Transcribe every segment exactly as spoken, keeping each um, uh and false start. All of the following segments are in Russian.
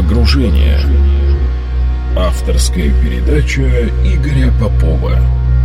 Погружение. Авторская передача Игоря Попова.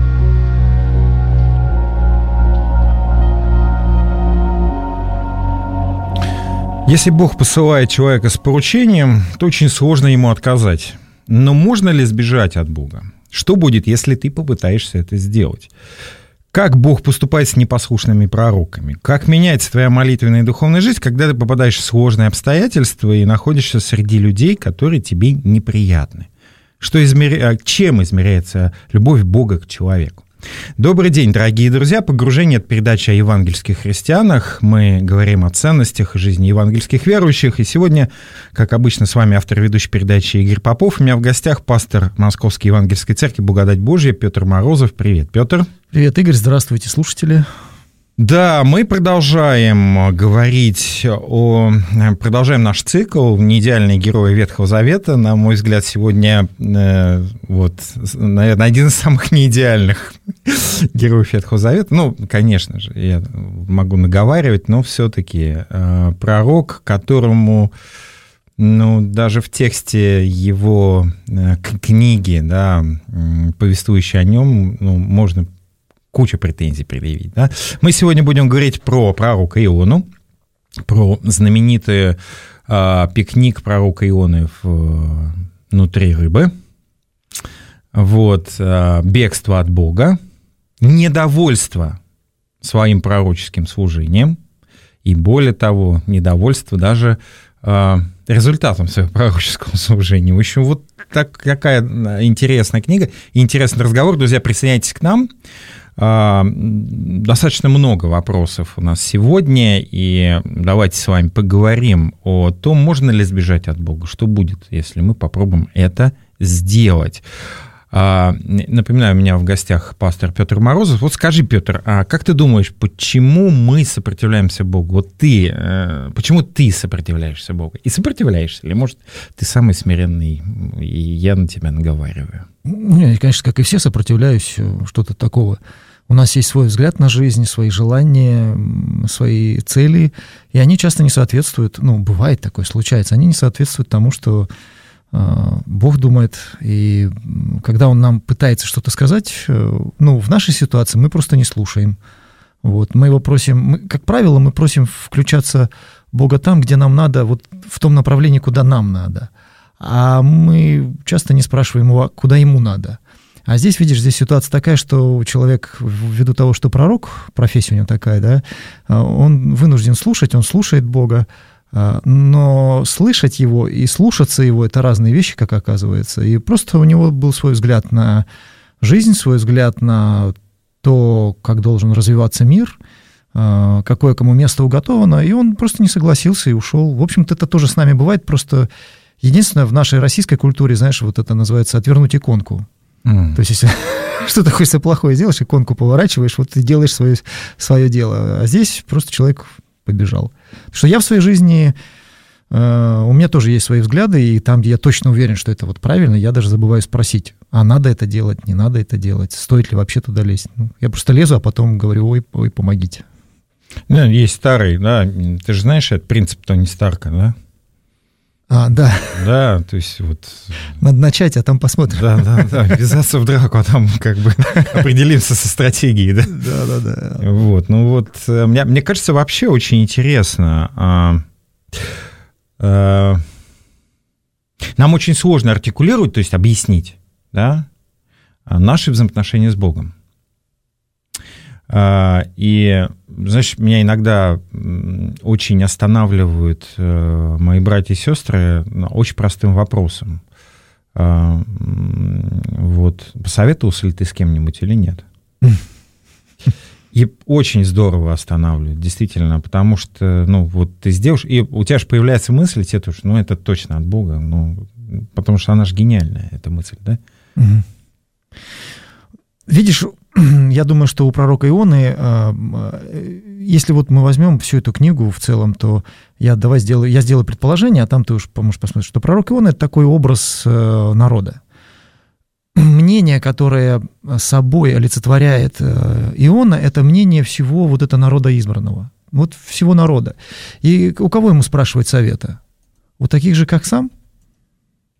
Если Бог посылает человека с поручением, то очень сложно ему отказать. Но можно ли сбежать от Бога? Что будет, если ты попытаешься это сделать? Как Бог поступает с непослушными пророками? Как меняется твоя молитвенная и духовная жизнь, когда ты попадаешь в сложные обстоятельства и находишься среди людей, которые тебе неприятны? Что измеря... Чем измеряется любовь Бога к человеку? Добрый день, дорогие друзья. Погружение — это передача о евангельских христианах. Мы говорим о ценностях и жизни евангельских верующих. И сегодня, как обычно, с вами автор ведущей передачи Игорь Попов. У меня в гостях пастор Московской евангельской церкви «Благодать Божья» Петр Морозов. Привет, Петр. Привет, Игорь. Здравствуйте, слушатели. Да, мы продолжаем говорить о... Продолжаем наш цикл «Неидеальные герои Ветхого Завета». На мой взгляд, сегодня, э, вот, наверное, один из самых неидеальных героев Ветхого Завета. Ну, конечно же, я могу наговаривать, но все-таки э, пророк, которому, ну, даже в тексте его э, книги, да, повествующей о нем, ну, можно кучу претензий предъявить. Да? Мы сегодня будем говорить про пророка Иону, про знаменитый э, пикник пророка Ионы в, внутри рыбы, вот, э, бегство от Бога, недовольство своим пророческим служением и, более того, недовольство даже э, результатом своего пророческого служения. В общем, вот так, такая интересная книга, интересный разговор. Друзья, присоединяйтесь к нам. Достаточно много вопросов у нас сегодня, и давайте с вами поговорим о том, можно ли сбежать от Бога, что будет, если мы попробуем это сделать. Напоминаю, у меня в гостях пастор Петр Морозов. Вот скажи, Петр, а как ты думаешь, почему мы сопротивляемся Богу? Вот ты, почему ты сопротивляешься Богу? И сопротивляешься? Или, может, ты самый смиренный, и я на тебя наговариваю? Я, конечно, как и все, сопротивляюсь что-то такого. У нас есть свой взгляд на жизнь, свои желания, свои цели, и они часто не соответствуют, ну, бывает такое, случается, они не соответствуют тому, что э, Бог думает, и когда Он нам пытается что-то сказать, э, ну, в нашей ситуации мы просто не слушаем. Вот, мы его просим, мы, как правило, мы просим включаться Бога там, где нам надо, вот в том направлении, куда нам надо, а мы часто не спрашиваем его, куда ему надо. А здесь, видишь, здесь ситуация такая, что человек, ввиду того, что пророк, профессия у него такая, да, он вынужден слушать, он слушает Бога, но слышать его и слушаться его — это разные вещи, как оказывается. И просто у него был свой взгляд на жизнь, свой взгляд на то, как должен развиваться мир, какое кому место уготовано, и он просто не согласился и ушел. В общем-то, это тоже с нами бывает, просто единственное, в нашей российской культуре, знаешь, вот это называется «отвернуть иконку». Mm. То есть, если что-то хочется плохое делаешь, иконку поворачиваешь, вот ты делаешь свое, свое дело. А здесь просто человек побежал. Потому что я в своей жизни, э, у меня тоже есть свои взгляды, и там, где я точно уверен, что это вот правильно, я даже забываю спросить, а надо это делать, не надо это делать, стоит ли вообще туда лезть. Ну, я просто лезу, а потом говорю, ой, ой, помогите. Да, есть старый, да, ты же знаешь, это принцип Тони Старка, да? А, да. Да, то есть вот... Надо начать, а там посмотрим. Да, да, да, ввязаться в драку, а там как бы определимся со стратегией, да? Да, да, да. Вот, ну вот, мне, мне кажется, вообще очень интересно. А, а, нам очень сложно артикулировать, то есть объяснить, да, наши взаимоотношения с Богом. И, знаешь, меня иногда очень останавливают мои братья и сестры очень простым вопросом. Вот, посоветовался ли ты с кем-нибудь или нет? И очень здорово останавливают, действительно, потому что, ну, вот ты сделаешь, и у тебя же появляется мысль, тебе тоже, ну, это точно от Бога, ну, потому что она же гениальная, эта мысль, да? Видишь, я думаю, что у пророка Ионы, если вот мы возьмем всю эту книгу в целом, то я давай сделаю, я сделаю предположение, а там ты уж поможешь посмотреть, что пророк Иона — это такой образ народа. Мнение, которое собой олицетворяет Иона, это мнение всего вот этого народа избранного, вот всего народа. И у кого ему спрашивать совета? У таких же, как сам?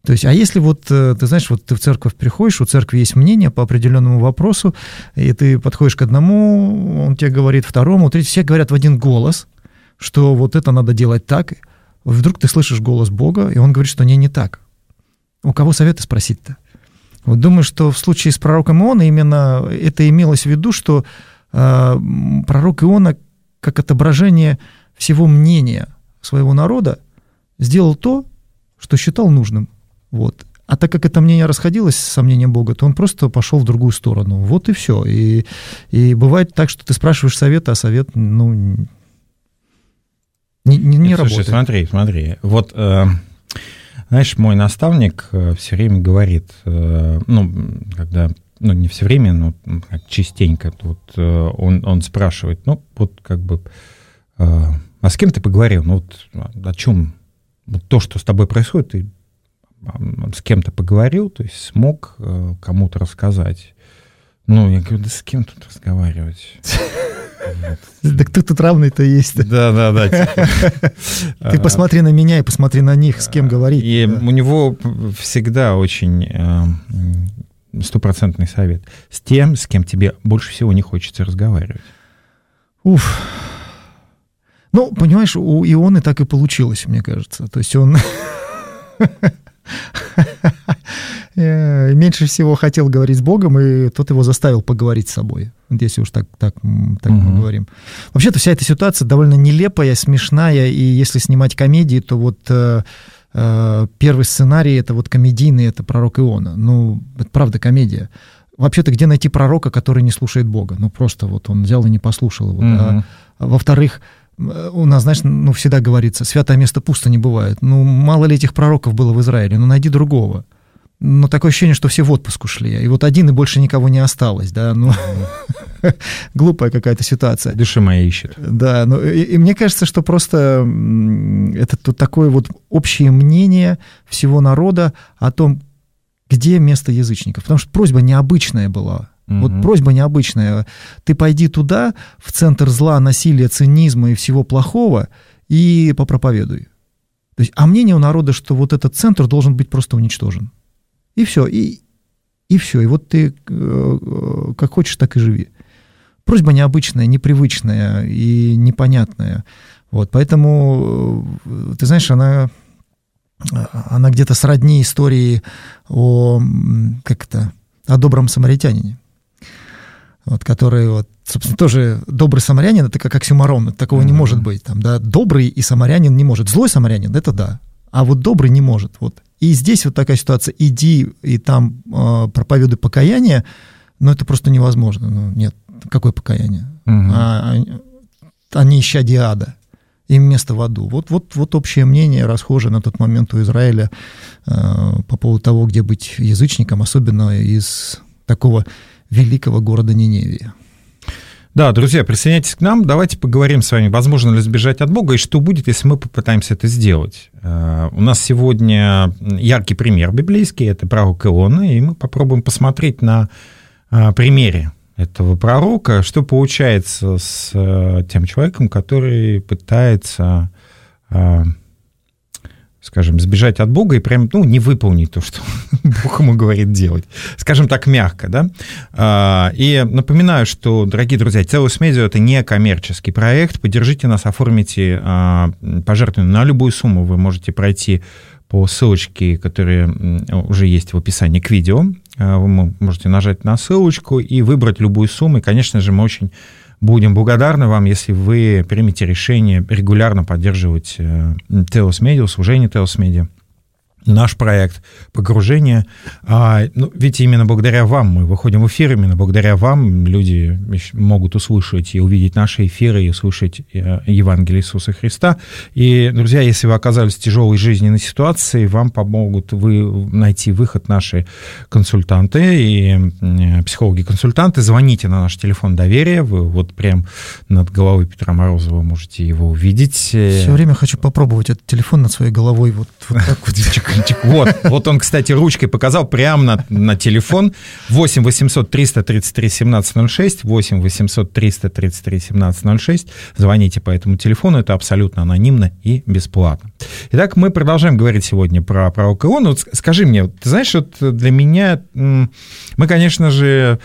То есть, а если вот, ты знаешь, вот ты в церковь приходишь, у церкви есть мнение по определенному вопросу, и ты подходишь к одному, он тебе говорит второму, третьему, все говорят в один голос, что вот это надо делать так, вдруг ты слышишь голос Бога, и он говорит, что не, не так. У кого совета спросить-то? Вот думаю, что в случае с пророком Ионой именно это имелось в виду, что э, пророк Иона, как отображение всего мнения своего народа, сделал то, что считал нужным. Вот. А так как это мнение расходилось с мнением Бога, то он просто пошел в другую сторону. Вот и все. И, и бывает так, что ты спрашиваешь совета, а совет, ну, не, не, не Нет, работает. Слушай, смотри, смотри. Вот, э, знаешь, мой наставник все время говорит, э, ну, когда, ну, не все время, но частенько, вот, э, он, он спрашивает, ну, вот как бы, э, а с кем ты поговорил? Ну, вот о чем? Вот то, что с тобой происходит, ты с кем-то поговорил, то есть смог э, кому-то рассказать. Ну, я говорю, да с кем тут разговаривать? Да кто тут равный-то есть? Да, да, да. Ты посмотри на меня и посмотри на них, с кем говорить. И у него всегда очень стопроцентный совет. С тем, с кем тебе больше всего не хочется разговаривать. Уф. Ну, понимаешь, у Ионы так и получилось, мне кажется. То есть он меньше всего хотел говорить с Богом, и тот его заставил поговорить с собой. Если уж так, так, так угу. мы говорим. Вообще-то вся эта ситуация довольно нелепая, смешная, и если снимать комедии, то вот э, э, первый сценарий — это вот комедийный, это пророк Иона. Ну, это правда комедия. Вообще-то где найти пророка, который не слушает Бога? Ну, просто вот он взял и не послушал его. Угу. А, а во-вторых, у нас, знаешь, ну, всегда говорится, святое место пусто не бывает. Ну, мало ли этих пророков было в Израиле, ну, найди другого. Но такое ощущение, что все в отпуск ушли, и вот один, и больше никого не осталось, да, ну, глупая какая-то ситуация. Душа моя ищет. Да, ну, и, и мне кажется, что просто это тут такое вот общее мнение всего народа о том, где место язычников, потому что просьба необычная была. Mm-hmm. Вот просьба необычная. Ты пойди туда, в центр зла, насилия, цинизма и всего плохого, и попроповедуй. То есть, а мнение у народа, что вот этот центр должен быть просто уничтожен. И все, и, и все. И вот ты э, как хочешь, так и живи. Просьба необычная, непривычная и непонятная. Вот, поэтому, ты знаешь, она, она где-то сродни истории о, как это, о добром самаритянине. Вот, который, вот, собственно, тоже добрый самарянин, это как оксюморон, такого mm-hmm. не может быть. Там, да, добрый и самарянин не может. Злой самарянин, это да, а вот добрый не может. Вот. И здесь вот такая ситуация, иди и там э, проповедуй покаяние, но это просто невозможно. Ну, нет, какое покаяние? Mm-hmm. А, они исчадия ада, им место в аду. Вот, вот, вот общее мнение, расхожее на тот момент у Израиля э, по поводу того, где быть язычником, особенно из такого великого города Ниневия. Да, друзья, присоединяйтесь к нам, давайте поговорим с вами, возможно ли сбежать от Бога, и что будет, если мы попытаемся это сделать. У нас сегодня яркий пример библейский, это пророк Иона, и мы попробуем посмотреть на примере этого пророка, что получается с тем человеком, который пытается, скажем, сбежать от Бога и прям, ну, не выполнить то, что Бог ему говорит делать. Скажем так, мягко, да? И напоминаю, что, дорогие друзья, Telos Media — это не коммерческий проект. Поддержите нас, оформите пожертвование на любую сумму. Вы можете пройти по ссылочке, которая уже есть в описании к видео. Вы можете нажать на ссылочку и выбрать любую сумму. И, конечно же, мы очень будем благодарны вам, если вы примете решение регулярно поддерживать Telos Media, служение Telos Media, наш проект погружения. А, ну, ведь именно благодаря вам мы выходим в эфир, именно благодаря вам люди могут услышать и увидеть наши эфиры, и услышать Евангелие Иисуса Христа. И, друзья, если вы оказались в тяжелой жизненной ситуации, вам помогут вы найти выход наши консультанты и психологи-консультанты. Звоните на наш телефон доверия, вы вот прям над головой Петра Морозова можете его увидеть. Все время хочу попробовать этот телефон над своей головой, вот, вот так вот. Вот, вот он, кстати, ручкой показал прямо на, на телефон. восемь восемьсот триста тридцать три семнадцать ноль шесть, восемь восемьсот триста тридцать три семнадцать ноль шесть. Звоните по этому телефону, это абсолютно анонимно и бесплатно. Итак, мы продолжаем говорить сегодня про пророка Иону. Вот скажи мне, ты знаешь, вот для меня, мы, конечно же,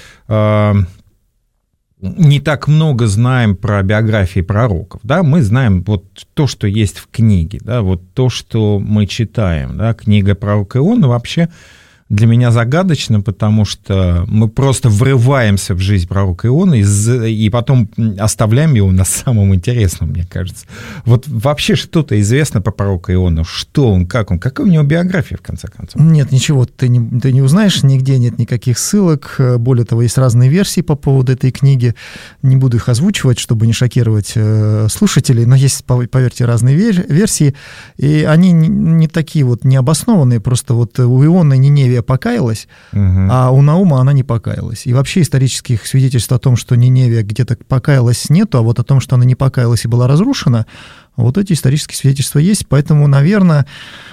не так много знаем про биографии пророков, да, мы знаем вот то, что есть в книге, да, вот то, что мы читаем, да, книга пророка Ионы вообще для меня загадочно, потому что мы просто врываемся в жизнь пророка Ионы и потом оставляем его на самом интересном, мне кажется. Вот вообще что-то известно про пророка Иону, что он, как он, какая у него биография, в конце концов? Нет, ничего ты не, ты не узнаешь, нигде нет никаких ссылок, более того, есть разные версии по поводу этой книги, не буду их озвучивать, чтобы не шокировать слушателей, но есть, поверьте, разные версии, и они не такие вот необоснованные, просто вот у Ионы Ниневия покаялась, угу. а у Наума она не покаялась. И вообще исторических свидетельств о том, что Ниневия где-то покаялась, нету, а вот о том, что она не покаялась и была разрушена, вот эти исторические свидетельства есть, поэтому, наверное,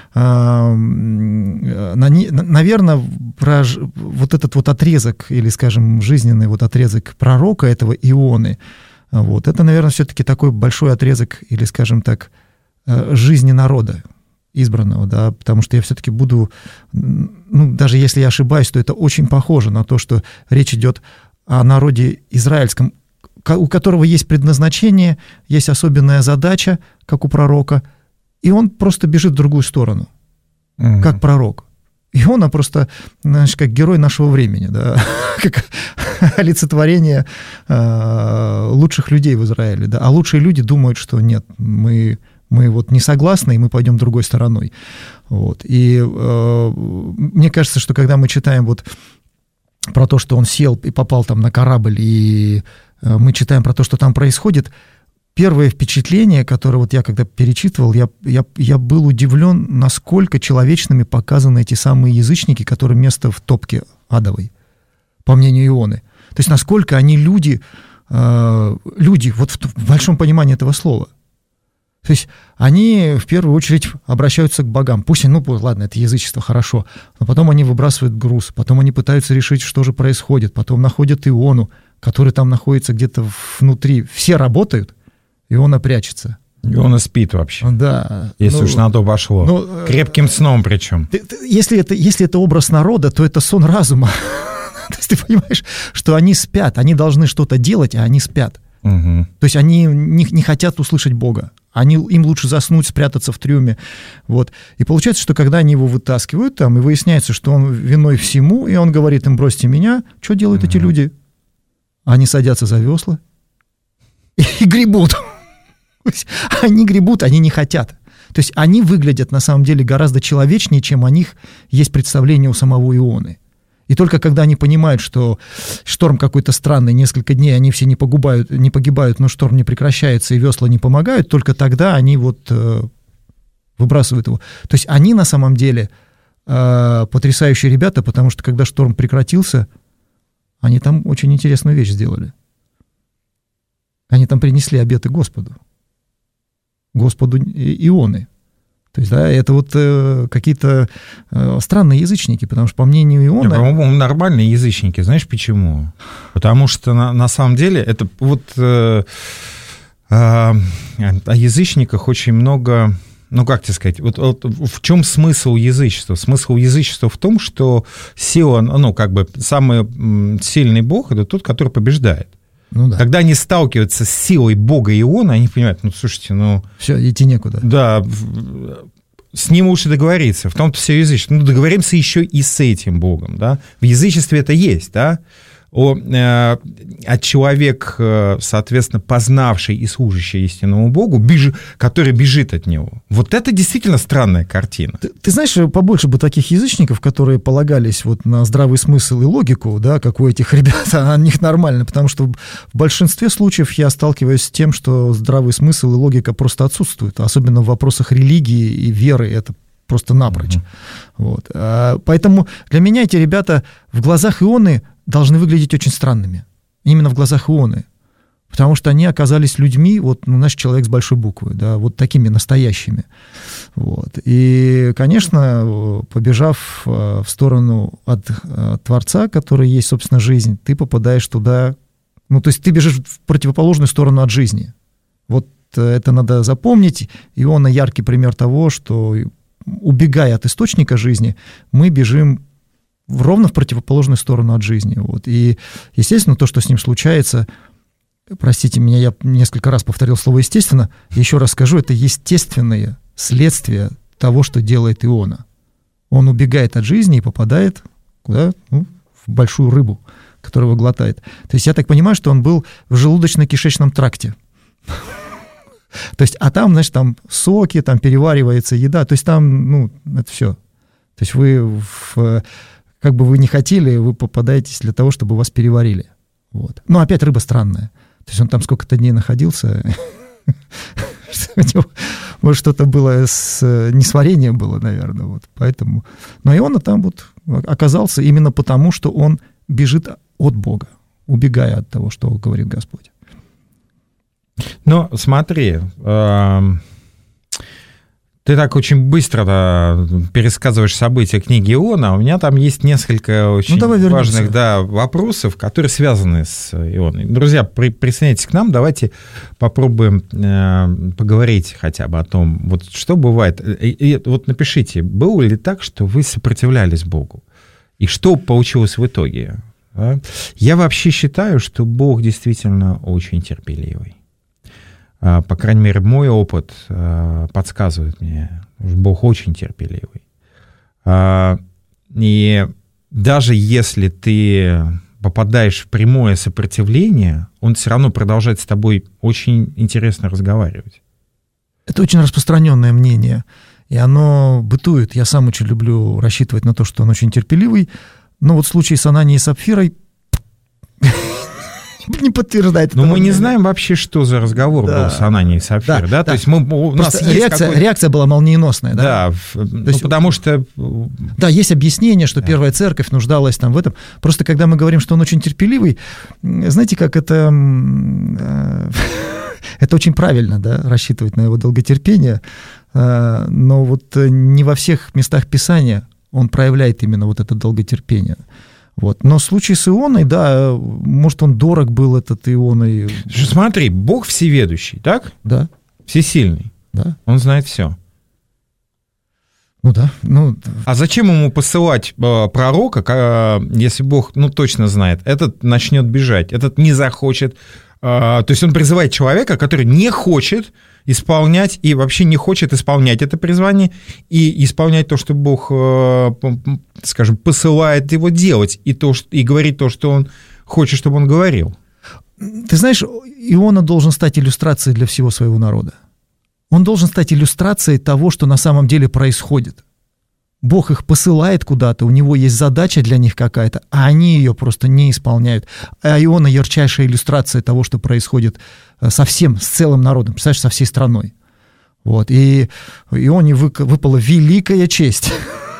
наверное, про вот этот вот отрезок, или, скажем, жизненный вот отрезок пророка этого Ионы, вот, это, наверное, все-таки такой большой отрезок, или, скажем так, жизни народа избранного, да, потому что я все-таки буду, ну, даже если я ошибаюсь, то это очень похоже на то, что речь идет о народе израильском, у которого есть предназначение, есть особенная задача, как у пророка, и он просто бежит в другую сторону, угу. как пророк. И он а просто, знаешь, как герой нашего времени, да, как олицетворение э, лучших людей в Израиле, да, а лучшие люди думают, что нет, мы... мы вот не согласны, и мы пойдем другой стороной. Вот. И э, мне кажется, что когда мы читаем вот про то, что он сел и попал там на корабль, и э, мы читаем про то, что там происходит, первое впечатление, которое вот я когда перечитывал, я, я, я был удивлен, насколько человечными показаны эти самые язычники, которые место в топке адовой, по мнению Ионы. То есть насколько они люди, э, люди вот в, в большом понимании этого слова. То есть они в первую очередь обращаются к богам. Пусть, ну ладно, это язычество, хорошо, но потом они выбрасывают груз, потом они пытаются решить, что же происходит, потом находят Иону, который там находится где-то внутри. Все работают, Иона прячется. Иона спит вообще. Да. Если ну, уж на то пошло. Ну, Крепким сном причем. Если это, если это образ народа, то это сон разума. То есть ты понимаешь, что они спят, они должны что-то делать, а они спят. Угу. То есть они не, не хотят услышать Бога. Они, им лучше заснуть, спрятаться в трюме. Вот. И получается, что когда они его вытаскивают, там, и выясняется, что он виной всему, и он говорит им: бросьте меня, что делают mm-hmm. эти люди? Они садятся за весла и, и гребут. Они гребут, они не хотят. То есть они выглядят, на самом деле, гораздо человечнее, чем о них есть представление у самого Ионы. И только когда они понимают, что шторм какой-то странный, несколько дней они все не погибают, не погибают, но шторм не прекращается и весла не помогают, только тогда они вот э, выбрасывают его. То есть они на самом деле э, потрясающие ребята, потому что когда шторм прекратился, они там очень интересную вещь сделали. Они там принесли обеты Господу. Господу Ионы. То есть, да, это вот э, какие-то э, странные язычники, потому что, по мнению Ионы... Нет, по-моему, нормальные язычники. Знаешь почему? Потому что на, на самом деле это вот э, э, о язычниках очень много... Ну, как тебе сказать, вот, вот в чем смысл язычества? Смысл язычества в том, что сила, ну, как бы самый сильный бог — это тот, который побеждает. Ну, да. Когда они сталкиваются с силой Бога Иона, они понимают, ну, слушайте, ну... Все, идти некуда. Да, с ним лучше договориться. В том-то все язычество. Ну, договоримся еще и с этим Богом, да. В язычестве это есть, да. О, э, а человек, соответственно, познавший и служащий истинному Богу, беж... который бежит от него. Вот это действительно странная картина. Ты, ты знаешь, побольше бы таких язычников, которые полагались вот на здравый смысл и логику, да, как у этих ребят, а на них нормально, потому что в большинстве случаев я сталкиваюсь с тем, что здравый смысл и логика просто отсутствуют, особенно в вопросах религии и веры, это просто напрочь. Mm-hmm. Вот. Поэтому для меня эти ребята в глазах Ионы должны выглядеть очень странными. Именно в глазах Ионы. Потому что они оказались людьми, вот, ну, наш человек с большой буквы, да, вот такими настоящими. Вот. И, конечно, побежав в сторону от, от Творца, который есть, собственно, жизнь, ты попадаешь туда, ну, то есть ты бежишь в противоположную сторону от жизни. Вот это надо запомнить. Иона яркий пример того, что, убегая от источника жизни, мы бежим ровно в противоположную сторону от жизни. Вот. И, естественно, то, что с ним случается, простите меня, я несколько раз повторил слово «естественно», еще раз скажу, это естественное следствие того, что делает Иона. Он убегает от жизни и попадает куда? Ну, в большую рыбу, которая его глотает. То есть я так понимаю, что он был в желудочно-кишечном тракте. То есть, а там, значит, там соки, там переваривается еда, то есть там, ну, это все. То есть вы, в, как бы вы ни хотели, вы попадаетесь для того, чтобы вас переварили. Вот. Но опять рыба странная. То есть он там сколько-то дней находился, может, что-то было с несварением было, наверное, вот, поэтому. Но Иона там вот оказался именно потому, что он бежит от Бога, убегая от того, что говорит Господь. Ну, смотри, э, ты так очень быстро пересказываешь события книги Иона, а у меня там есть несколько очень ну, важных да, вопросов, которые связаны с Ионой. Друзья, при, присоединяйтесь к нам, давайте попробуем э, поговорить хотя бы о том, вот что бывает. И, и вот напишите, было ли так, что вы сопротивлялись Богу? И что получилось в итоге? Да? Я вообще считаю, что Бог действительно очень терпеливый. По крайней мере, мой опыт подсказывает мне, что Бог очень терпеливый. И даже если ты попадаешь в прямое сопротивление, он все равно продолжает с тобой очень интересно разговаривать. Это очень распространенное мнение, и оно бытует. Я сам очень люблю рассчитывать на то, что он очень терпеливый, но вот в случае с Ананией и Сапфирой не подтверждает. Но мы мнения. Не знаем вообще, что за разговор да. был с Ананией и Сапфирой. Да, да? Да. То есть мы, у нас есть реакция, реакция была молниеносная. Да, да ну, есть, потому что... Да, есть объяснение, что да. первая церковь нуждалась там в этом. Просто когда мы говорим, что он очень терпеливый, знаете, как это... Это очень правильно, да, рассчитывать на его долготерпение, но вот не во всех местах Писания он проявляет именно вот это долготерпение. Вот. Но в случае с Ионой, да, может, он дорог был, этот Ионой. Смотри, Бог всеведущий, так? Да. Всесильный. Да. Он знает все. Ну да. Ну... А зачем ему посылать э, пророка, э, если Бог, ну, точно знает, этот начнет бежать, этот не захочет. Э, то есть он призывает человека, который не хочет исполнять и вообще не хочет исполнять это призвание и исполнять то, что Бог, скажем, посылает его делать, и, то, и говорить то, что он хочет, чтобы он говорил. Ты знаешь, Иона должен стать иллюстрацией для всего своего народа. Он должен стать иллюстрацией того, что на самом деле происходит. Бог их посылает куда-то, у него есть задача для них какая-то, а они ее просто не исполняют. А Иона — ярчайшая иллюстрация того, что происходит со всем, с целым народом, представляешь, со всей страной. Вот. И Ионе выпала великая честь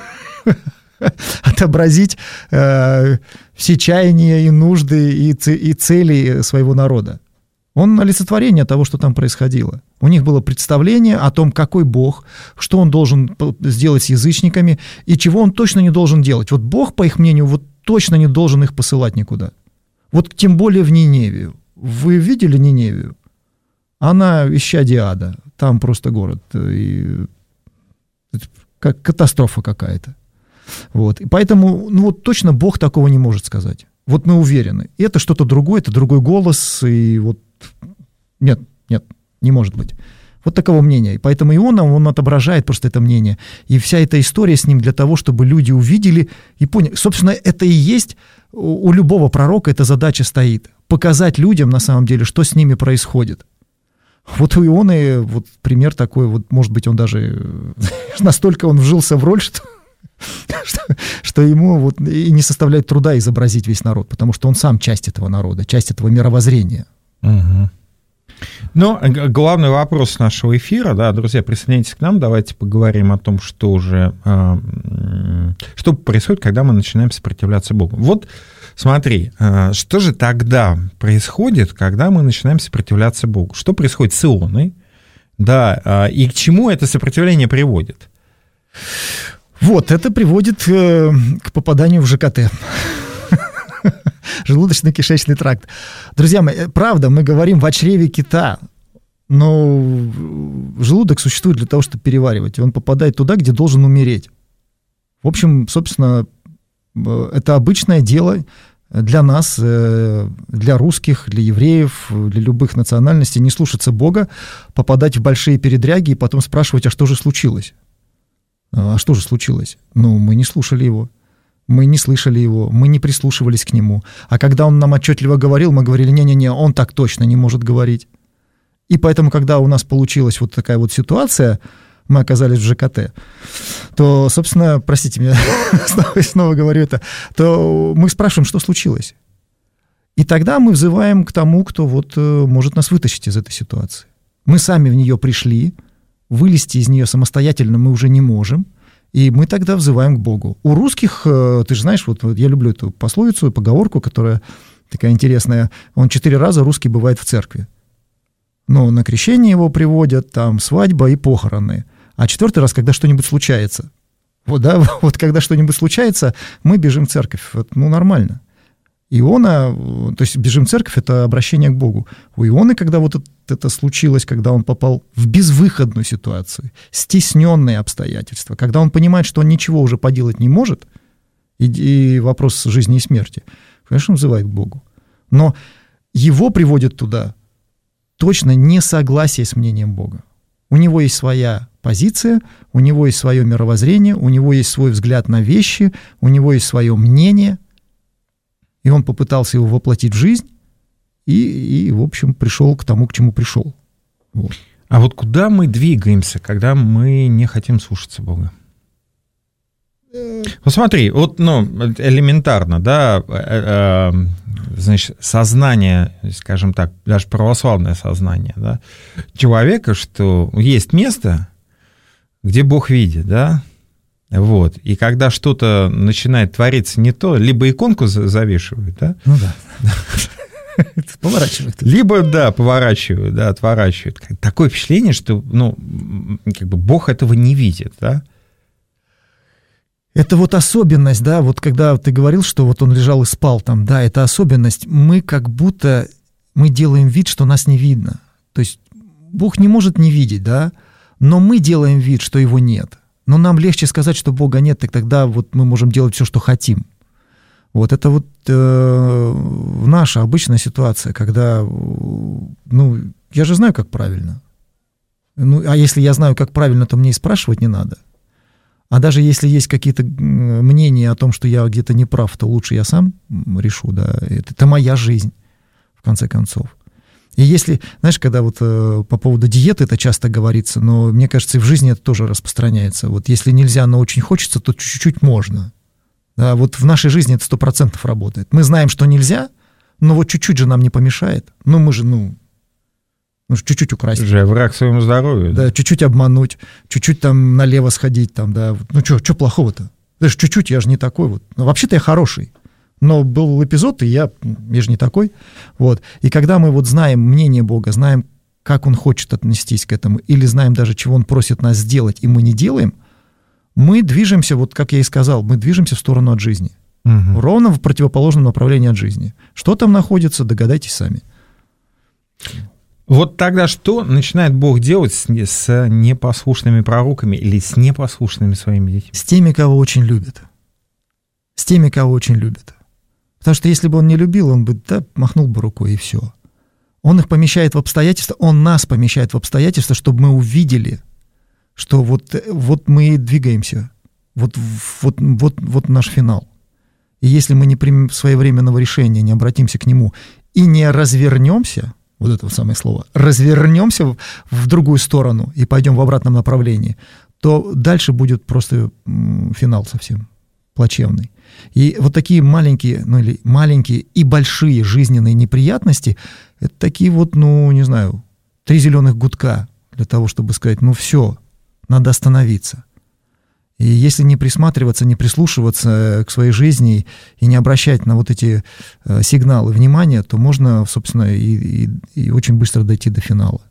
отобразить э, все чаяния и нужды и, ц- и цели своего народа. Он олицетворение того, что там происходило. У них было представление о том, какой Бог, что он должен сделать с язычниками и чего он точно не должен делать. Вот Бог, по их мнению, вот точно не должен их посылать никуда. Вот тем более в Ниневию. Вы видели Ниневию? Она исчадие ада. Там просто город. И... как катастрофа какая-то. Вот. И поэтому ну, вот точно Бог такого не может сказать. Вот мы уверены. Это что-то другое, это другой голос. И вот нет, нет, не может быть. Вот таково мнение. И поэтому Иона, он отображает просто это мнение. И вся эта история с ним для того, чтобы люди увидели и поняли. Собственно, это и есть у любого пророка эта задача стоит. Показать людям, на самом деле, что с ними происходит. Вот у Ионы вот пример такой, вот, может быть, он даже настолько он вжился в роль, что, что, что ему вот и не составляет труда изобразить весь народ, потому что он сам часть этого народа, часть этого мировоззрения. Угу. Но главный вопрос нашего эфира, да, друзья, присоединяйтесь к нам, давайте поговорим о том, что же, что происходит, когда мы начинаем сопротивляться Богу. Вот смотри, что же тогда происходит, когда мы начинаем сопротивляться Богу? Что происходит с Ионой? Да, и к чему это сопротивление приводит? Вот, это приводит э, к попаданию в ЖКТ. Желудочно-кишечный тракт. Друзья мои, правда, мы говорим в чреве кита, но желудок существует для того, чтобы переваривать, и он попадает туда, где должен умереть. В общем, собственно, это обычное дело для нас, для русских, для евреев, для любых национальностей, не слушаться Бога, попадать в большие передряги и потом спрашивать, а что же случилось? А что же случилось? Ну, мы не слушали его, мы не слышали его, мы не прислушивались к нему. А когда он нам отчетливо говорил, мы говорили, не-не-не, он так точно не может говорить. И поэтому, когда у нас получилась вот такая вот ситуация, мы оказались в ЖКТ, то, собственно, простите меня, снова, снова говорю это, то мы спрашиваем, что случилось. И тогда мы взываем к тому, кто вот может нас вытащить из этой ситуации. Мы сами в нее пришли, вылезти из нее самостоятельно мы уже не можем, и мы тогда взываем к Богу. У русских, ты же знаешь, вот, вот я люблю эту пословицу, поговорку, которая такая интересная, он четыре раза русский бывает в церкви. Ну, на крещение его приводят, там, свадьба и похороны. А четвертый раз, когда что-нибудь случается. Вот, да, вот когда что-нибудь случается, мы бежим в церковь. Вот, ну, нормально. Иона, то есть бежим в церковь, это обращение к Богу. У Ионы, когда вот это, это случилось, когда он попал в безвыходную ситуацию, стесненные обстоятельства, когда он понимает, что он ничего уже поделать не может, и, и вопрос жизни и смерти, конечно, он взывает к Богу. Но его приводит туда точно несогласие с мнением Бога. У него есть своя позиция, у него есть свое мировоззрение, у него есть свой взгляд на вещи, у него есть свое мнение, и он попытался его воплотить в жизнь, и, и в общем, пришел к тому, к чему пришел. Вот. А вот куда мы двигаемся, когда мы не хотим слушаться Бога? Ну, смотри, вот, ну, элементарно, да, э, э, значит, сознание, скажем так, даже православное сознание, да, человека, что есть место, где Бог видит, да, вот, и когда что-то начинает твориться не то, либо иконку завешивают, да. Ну да. Поворачивают. Либо, да, поворачивают, да, отворачивают. Такое впечатление, что, ну, как бы Бог этого не видит, да. Это вот особенность, да, вот когда ты говорил, что вот он лежал и спал там, да, это особенность. Мы как будто, мы делаем вид, что нас не видно. То есть Бог не может не видеть, да, но мы делаем вид, что его нет. Но нам легче сказать, что Бога нет, так тогда вот мы можем делать все, что хотим. Вот это вот э, наша обычная ситуация, когда, ну, я же знаю, как правильно. Ну, а если я знаю, как правильно, то мне и спрашивать не надо. А даже если есть какие-то мнения о том, что я где-то не прав, то лучше я сам решу, да, это, это моя жизнь, в конце концов. И если, знаешь, когда вот э, по поводу диеты это часто говорится, но мне кажется, и в жизни это тоже распространяется. Вот если нельзя, но очень хочется, то чуть-чуть можно. Да, вот в нашей жизни это сто процентов работает. Мы знаем, что нельзя, но вот чуть-чуть же нам не помешает. Ну, мы же, ну... Ну, чуть-чуть украсть. Же враг своему здоровью. Да, да, чуть-чуть обмануть, чуть-чуть там налево сходить, там, да. Ну, что плохого-то? Даже чуть-чуть, я же не такой вот. Ну, вообще-то я хороший. Но был эпизод, и я, я же не такой. Вот. И когда мы вот знаем мнение Бога, знаем, как Он хочет отнестись к этому, или знаем даже, чего Он просит нас сделать, и мы не делаем, мы движемся, вот как я и сказал, мы движемся в сторону от жизни. Угу. Ровно в противоположном направлении от жизни. Что там находится, догадайтесь сами. Вот тогда что начинает Бог делать с, с непослушными пророками или с непослушными своими детьми? С теми, кого очень любит. С теми, кого очень любит. Потому что если бы Он не любил, Он бы, да, махнул бы рукой, и все. Он их помещает в обстоятельства, Он нас помещает в обстоятельства, чтобы мы увидели, что вот, вот мы двигаемся, вот, вот, вот, вот наш финал. И если мы не примем своевременного решения, не обратимся к Нему и не развернемся... вот это вот самое слово, развернемся в, в другую сторону и пойдем в обратном направлении, то дальше будет просто финал совсем плачевный. И вот такие маленькие, ну или маленькие и большие жизненные неприятности, это такие вот, ну, не знаю, три зеленых гудка для того, чтобы сказать, ну все, надо остановиться. И если не присматриваться, не прислушиваться к своей жизни и не обращать на вот эти сигналы внимания, то можно, собственно, и, и, и очень быстро дойти до финала.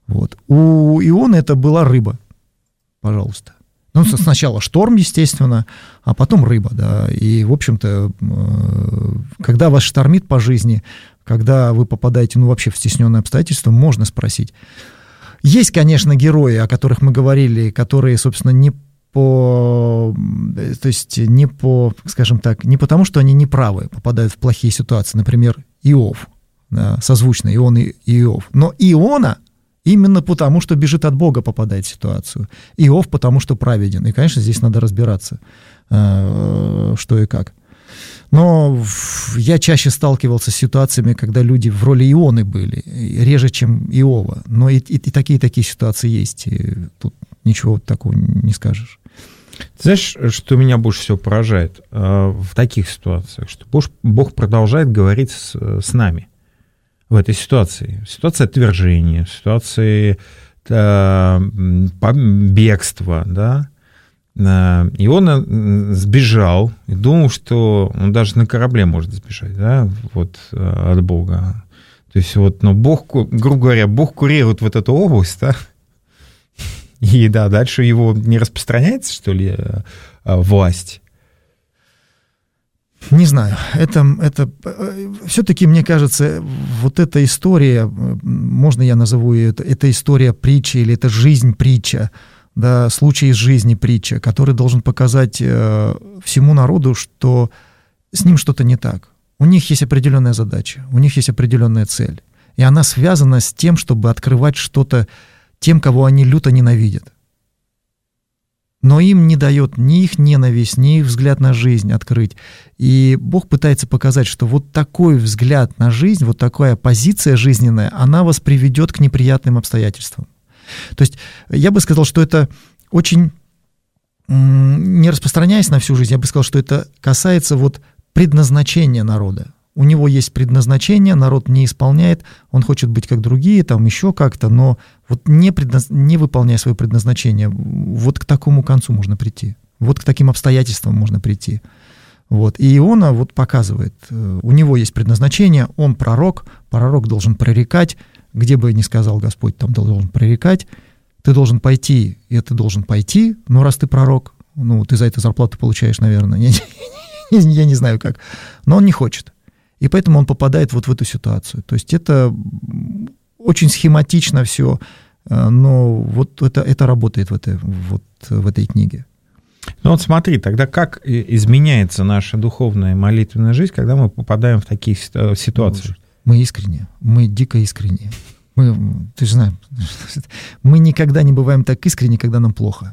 Вот. У Ионы это была рыба, пожалуйста. Ну, сначала шторм, естественно, а потом рыба, да. И, в общем-то, когда вас штормит по жизни, когда вы попадаете, ну, вообще в стесненные обстоятельства, можно спросить. Есть, конечно, герои, о которых мы говорили, которые, собственно, не по, то есть не по, скажем так, не потому, что они неправы, попадают в плохие ситуации. Например, Иов, да, созвучно Ион и Иов. Но Иона именно потому, что бежит от Бога, попадает в ситуацию. Иов потому, что праведен. И, конечно, здесь надо разбираться, что и как. Но я чаще сталкивался с ситуациями, когда люди в роли Ионы были, реже, чем Иова. Но и, и, и такие такие ситуации есть. И тут ничего такого не скажешь. Ты знаешь, что меня больше всего поражает в таких ситуациях? Что Бог продолжает говорить с, с нами в этой ситуации. В ситуации отвержения, в ситуации э, бегства, да. И он сбежал и думал, что он даже на корабле может сбежать, да, вот от Бога. То есть вот, но Бог, грубо говоря, Бог курирует вот эту область, да, и да, дальше его не распространяется, что ли, власть. Не знаю, это, это все-таки, мне кажется, вот эта история, можно я назову ее, это, это история притчи или это жизнь притча, да, случай из жизни притча, который должен показать э, всему народу, что с ним что-то не так. У них есть определенная задача, у них есть определенная цель, и она связана с тем, чтобы открывать что-то тем, кого они люто ненавидят. Но им не дает ни их ненависть, ни их взгляд на жизнь открыть. И Бог пытается показать, что вот такой взгляд на жизнь, вот такая позиция жизненная, она вас приведет к неприятным обстоятельствам. То есть я бы сказал, что это очень, не распространяясь на всю жизнь, я бы сказал, что это касается вот предназначения народа. У него есть предназначение, народ не исполняет, он хочет быть как другие, там еще как-то, но вот не, предназ... не выполняя свое предназначение, вот к такому концу можно прийти, вот к таким обстоятельствам можно прийти. Вот. И Иона вот показывает, у него есть предназначение, он пророк, пророк должен прорекать, где бы ни сказал Господь, там должен прорекать, ты должен пойти, и ты должен пойти, но раз ты пророк, ну, ты за это зарплату получаешь, наверное, я, я не знаю как, но он не хочет. И поэтому он попадает вот в эту ситуацию. То есть это очень схематично все, но вот это, это работает в этой, вот в этой книге. Ну вот смотри, тогда как изменяется наша духовная молитвенная жизнь, когда мы попадаем в такие ситуации? Мы искренне, мы дико искренне. Мы, ты же знаешь, мы никогда не бываем так искренне, когда нам плохо.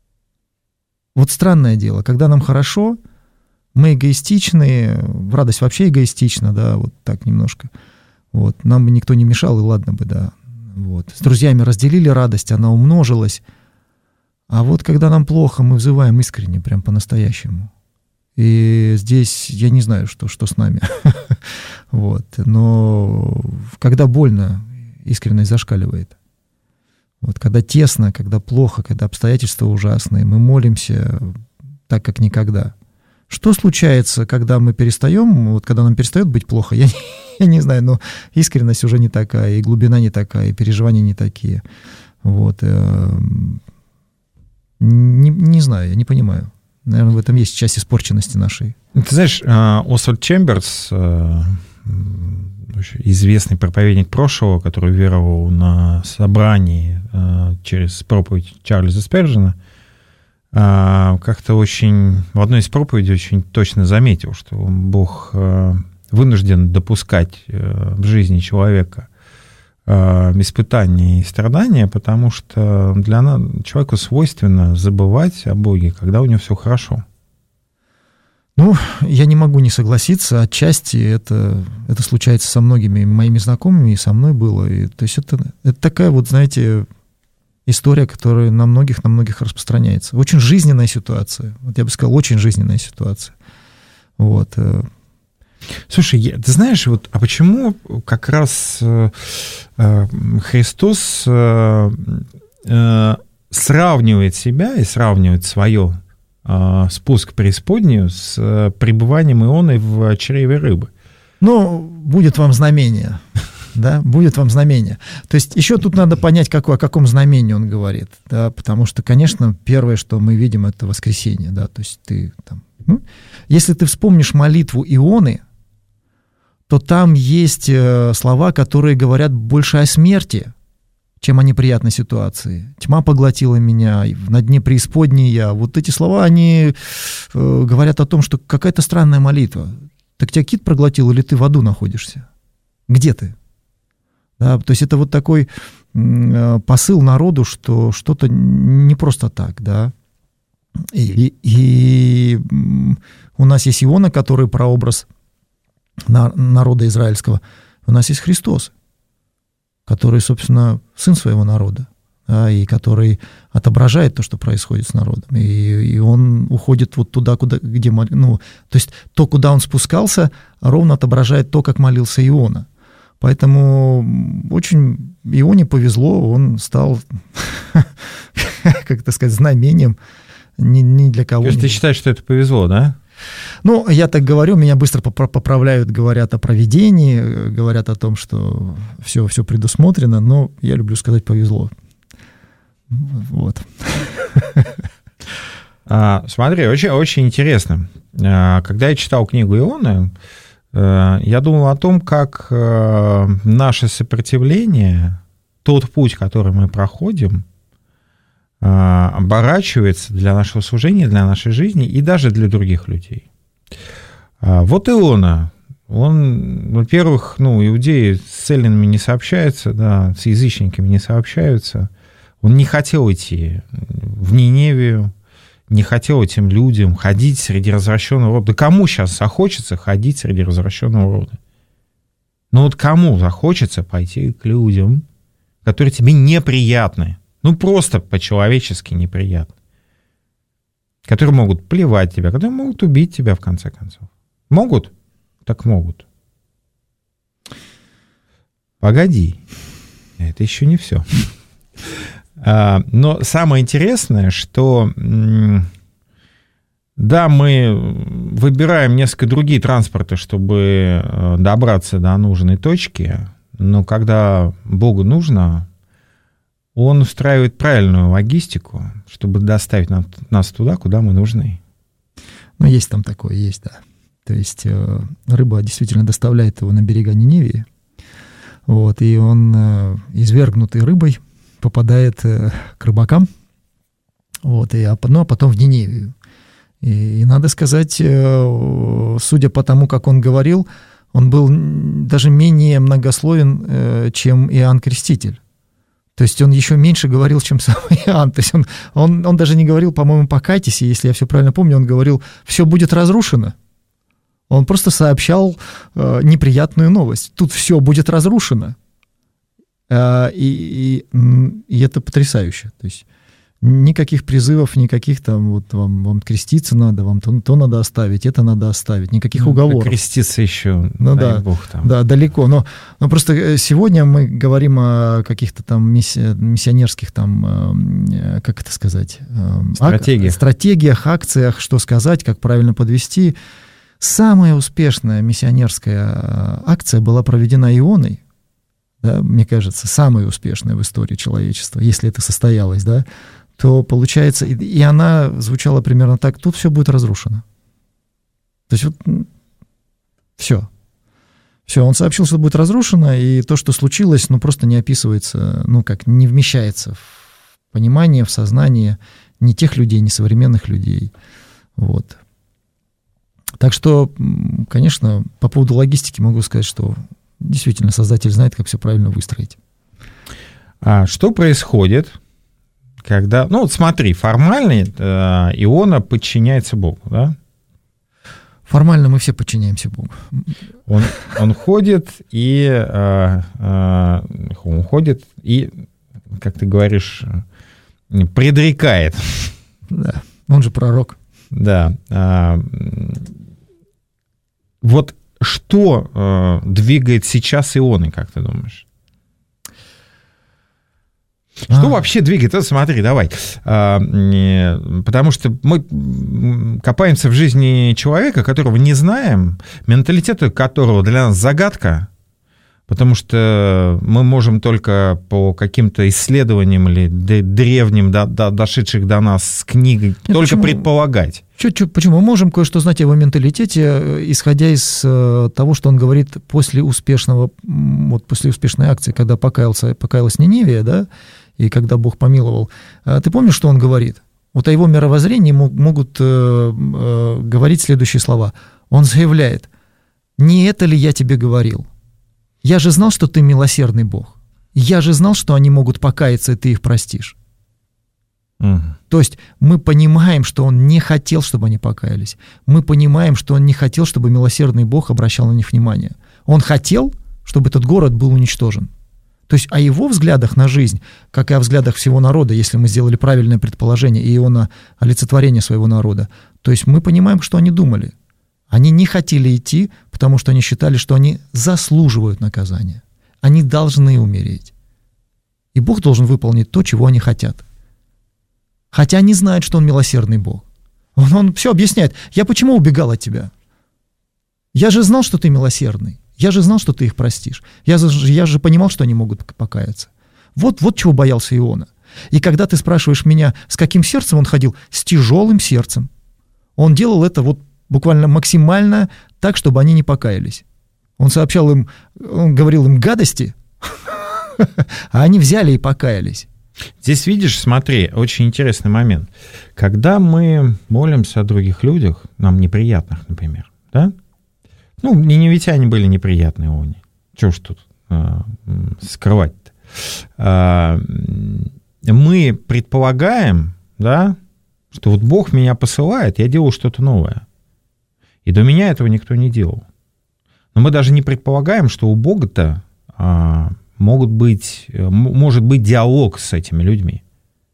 Вот странное дело, когда нам хорошо, мы эгоистичны, в радость вообще эгоистична, да, вот так немножко. Вот, нам бы никто не мешал, и ладно бы, да. Вот. С друзьями разделили радость, она умножилась. А вот когда нам плохо, мы взываем искренне, прям по-настоящему. И здесь я не знаю, что, что с нами. Вот. Но когда больно, искренность зашкаливает. Вот. Когда тесно, когда плохо, когда обстоятельства ужасные, мы молимся так, как никогда. Что случается, когда мы перестаем, вот когда нам перестает быть плохо, я, я не знаю, но искренность уже не такая, и глубина не такая, и переживания не такие. Вот. Не, не знаю, я не понимаю. Наверное, в этом есть часть испорченности нашей. Ты знаешь, Освальд Чемберс, известный проповедник прошлого, который веровал на собрании через проповедь Чарльза Сперджена, как-то очень, в одной из проповедей очень точно заметил, что Бог вынужден допускать в жизни человека испытания и страдания, потому что для нас, человеку свойственно забывать о Боге, когда у него все хорошо. Ну, я не могу не согласиться. Отчасти это, это случается со многими моими знакомыми, и со мной было. И, то есть это, это такая вот, знаете, история, которая на многих, на многих распространяется. Очень жизненная ситуация. Вот я бы сказал, очень жизненная ситуация. Вот. Слушай, я, ты знаешь, вот, а почему как раз э, Христос э, э, сравнивает себя и сравнивает свое э, спуск в преисподнюю с э, пребыванием Ионы в чреве рыбы? Ну, будет вам знамение. да, будет вам знамение. То есть еще тут надо понять, какое, о каком знамении он говорит, да, потому что, конечно, первое, что мы видим, это воскресение, да, то есть ты там, ну, если ты вспомнишь молитву Ионы, то там есть э, слова, которые говорят больше о смерти, чем о неприятной ситуации. Тьма поглотила меня, на дне преисподней я. Вот эти слова, они э, говорят о том, что какая-то странная молитва. Так тебя кит проглотил, или ты в аду находишься? Где ты? Да, то есть это вот такой э, посыл народу, что что-то не просто так, да. И, и, и у нас есть Иона, который прообраз народа израильского. У нас есть Христос, который, собственно, сын своего народа, да, и который отображает то, что происходит с народом. И, и он уходит вот туда, куда, где... Ну, то есть то, куда он спускался, ровно отображает то, как молился Иона. Поэтому очень Ионе повезло, он стал, как это сказать, знамением ни, ни для кого. То есть ты считаешь, что это повезло, да? Ну, я так говорю, меня быстро поправляют, говорят о провидении, говорят о том, что все, все предусмотрено, но я люблю сказать, повезло. Вот. А, смотри, очень, очень интересно. Когда я читал книгу Ионы, я думал о том, как наше сопротивление, тот путь, который мы проходим, оборачивается для нашего служения, для нашей жизни и даже для других людей. Вот Иона, он, во-первых, ну, иудеи с эллинами не сообщаются, да, с язычниками не сообщаются. Он не хотел идти в Ниневию, не хотел этим людям ходить среди развращенного рода. Да кому сейчас захочется ходить среди развращенного рода? Ну вот кому захочется пойти к людям, которые тебе неприятны? Ну, просто по-человечески неприятно. Которые могут плевать тебя, которые могут убить тебя, в конце концов. Могут? Так могут. Погоди. Это еще не все. Но самое интересное, что да, мы выбираем несколько другие транспорты, чтобы добраться до нужной точки, но когда Богу нужно, Он устраивает правильную логистику, чтобы доставить нас туда, куда мы нужны. Ну, есть там такое, есть, да. То есть э, рыба действительно доставляет его на берега Ниневии, вот, и он, э, извергнутый рыбой, попадает э, к рыбакам, вот, и, ну, а потом в Ниневию. И, и надо сказать, э, судя по тому, как он говорил, он был даже менее многословен, э, чем Иоанн Креститель. То есть он еще меньше говорил, чем сам Иоанн. То есть он, он, он даже не говорил, по-моему, покайтесь, если я все правильно помню, он говорил, все будет разрушено. Он просто сообщал э, неприятную новость. Тут все будет разрушено. Э, и, и, и это потрясающе. То есть никаких призывов, никаких там, вот вам, вам креститься надо, вам то, то надо оставить, это надо оставить, никаких ну, уговоров. Креститься еще, ну, дай да, бог там. Да, далеко. Но, но просто сегодня мы говорим о каких-то там мисси, миссионерских там, э, как это сказать? Э, стратегиях. Ак, стратегиях, акциях, что сказать, как правильно подвести. Самая успешная миссионерская акция была проведена Ионой, да, мне кажется, самая успешная в истории человечества, если это состоялось, да, то получается, и, и она звучала примерно так, тут все будет разрушено. То есть вот все. Все, он сообщил, что будет разрушено, и то, что случилось, ну, просто не описывается, ну, как, не вмещается в понимание, в сознание ни тех людей, ни современных людей. Вот. Так что, конечно, по поводу логистики могу сказать, что действительно Создатель знает, как все правильно выстроить. А что происходит, когда... Ну, вот смотри, формально э, Иона подчиняется Богу, да? Формально мы все подчиняемся Богу. Он, он ходит и... Э, э, он ходит и, как ты говоришь, предрекает. Да, он же пророк. Да. Э, вот что э, двигает сейчас Ионой, как ты думаешь? Что а. вообще двигает? Вот смотри, давай. А, не, потому что мы копаемся в жизни человека, которого не знаем, менталитет которого для нас загадка, Потому что мы можем только по каким-то исследованиям или древним, до, до, дошедших до нас книг, Нет, только почему? предполагать. Чуть, чуть, почему? Мы можем кое-что знать о его менталитете, исходя из того, что он говорит после успешного, вот после успешной акции, когда покаялся, покаялась Ниневия, да, и когда Бог помиловал. Ты помнишь, что он говорит? Вот о его мировоззрении могут э, э, говорить следующие слова. Он заявляет: «Не это ли я тебе говорил? Я же знал, что ты милосердный Бог. Я же знал, что они могут покаяться, и ты их простишь». Угу. То есть мы понимаем, что он не хотел, чтобы они покаялись. Мы понимаем, что он не хотел, чтобы милосердный Бог обращал на них внимание. Он хотел, чтобы этот город был уничтожен. То есть о его взглядах на жизнь, как и о взглядах всего народа, если мы сделали правильное предположение, и он олицетворение своего народа, то есть мы понимаем, что они думали. Они не хотели идти, потому что они считали, что они заслуживают наказания. Они должны умереть. И Бог должен выполнить то, чего они хотят. Хотя они знают, что Он милосердный Бог. Он, он все объясняет. Я почему убегал от тебя? Я же знал, что ты милосердный. Я же знал, что ты их простишь. Я, я же понимал, что они могут покаяться. Вот, вот чего боялся Иона. И когда ты спрашиваешь меня, с каким сердцем он ходил? С тяжелым сердцем. Он делал это вот буквально максимально так, чтобы они не покаялись. Он сообщал им, он говорил им гадости, а они взяли и покаялись. Здесь, видишь, смотри, очень интересный момент. Когда мы молимся о других людях, нам неприятных, например, да? Ну, ниневитяне были неприятные они. Чего ж тут а, скрывать-то? А, мы предполагаем, да, что вот Бог меня посылает, я делаю что-то новое. И до меня этого никто не делал. Но мы даже не предполагаем, что у Бога-то а, могут быть, может быть диалог с этими людьми.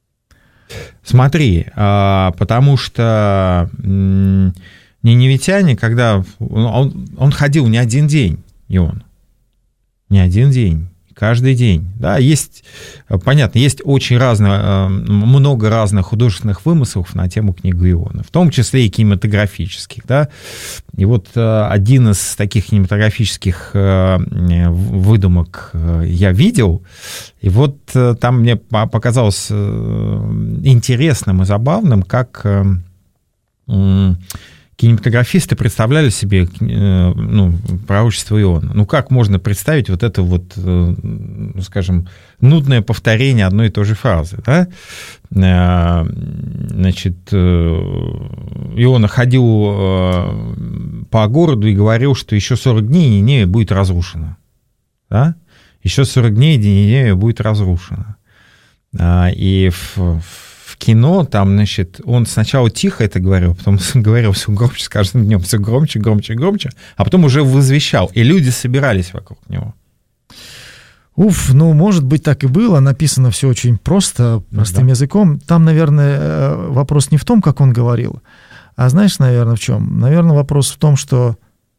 Смотри, а, потому что м, ниневитяне, когда он, он ходил не один день, и он не один день, каждый день. Да, есть, понятно, есть очень разно, много разных художественных вымыслов на тему книги Иона, в том числе и кинематографических. Да. И вот один из таких кинематографических выдумок я видел, и вот там мне показалось интересным и забавным, как кинематографисты представляли себе ну, пророчество Иона. Ну, как можно представить вот это вот, скажем, нудное повторение одной и той же фразы, да? Значит, Иона ходил по городу и говорил, что еще сорок дней Ниневия будет разрушена. Да? Еще сорок дней Ниневия будет разрушена. И в В кино, там, значит, он сначала тихо это говорил, потом говорил все громче, с каждым днем все громче, громче, громче, а потом уже возвещал, и люди собирались вокруг него. Уф, ну, может быть, так и было, написано все очень просто, простым ну, да. языком. Там, наверное, вопрос не в том, как он говорил, а знаешь, наверное, в чем? Наверное, вопрос в том, что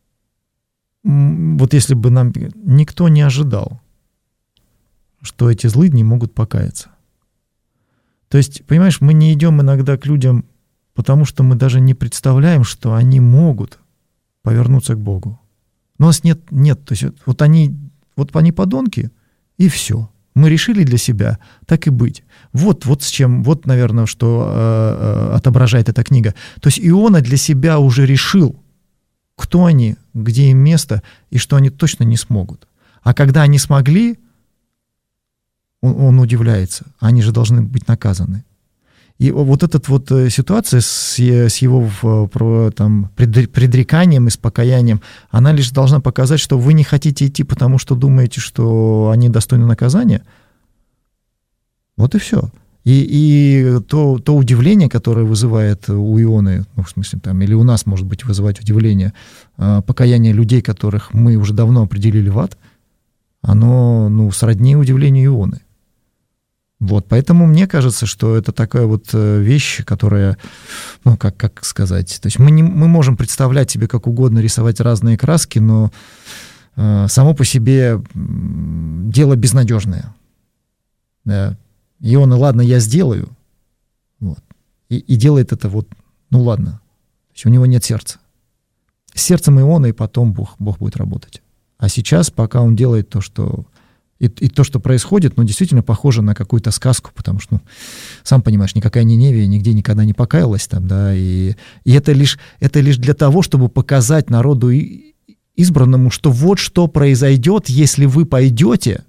вот если бы нам никто не ожидал, что эти злыдни могут покаяться. То есть, понимаешь, мы не идем иногда к людям, потому что мы даже не представляем, что они могут повернуться к Богу. Но у нас нет, нет, то есть вот они, вот они подонки, и все. Мы решили для себя так и быть. Вот, вот с чем, вот, наверное, что э, отображает эта книга. То есть Иона для себя уже решил, кто они, где им место, и что они точно не смогут. А когда они смогли, Он, он удивляется, они же должны быть наказаны. И вот эта вот ситуация с, с его там, предреканием и с покаянием, она лишь должна показать, что вы не хотите идти, потому что думаете, что они достойны наказания. Вот и все. И, и то, то удивление, которое вызывает у Ионы, ну, в смысле, там, или у нас, может быть, вызывать удивление, покаяние людей, которых мы уже давно определили в ад, оно, ну, сродни удивлению Ионы. Вот, поэтому мне кажется, что это такая вот вещь, которая, ну, как, как сказать, то есть мы, не, мы можем представлять себе как угодно, рисовать разные краски, но э, само по себе дело безнадежное. Да. И он, ладно, я сделаю, вот, и, и делает это вот, ну, ладно, то есть у него нет сердца. С сердцем Иона, и потом Бог, Бог будет работать. А сейчас, пока он делает то, что... И, и то, что происходит, ну, действительно похоже на какую-то сказку, потому что, ну, сам понимаешь, никакая Ниневия нигде никогда не покаялась там, да, и, и это, лишь, это лишь для того, чтобы показать народу избранному, что вот что произойдет, если вы пойдете,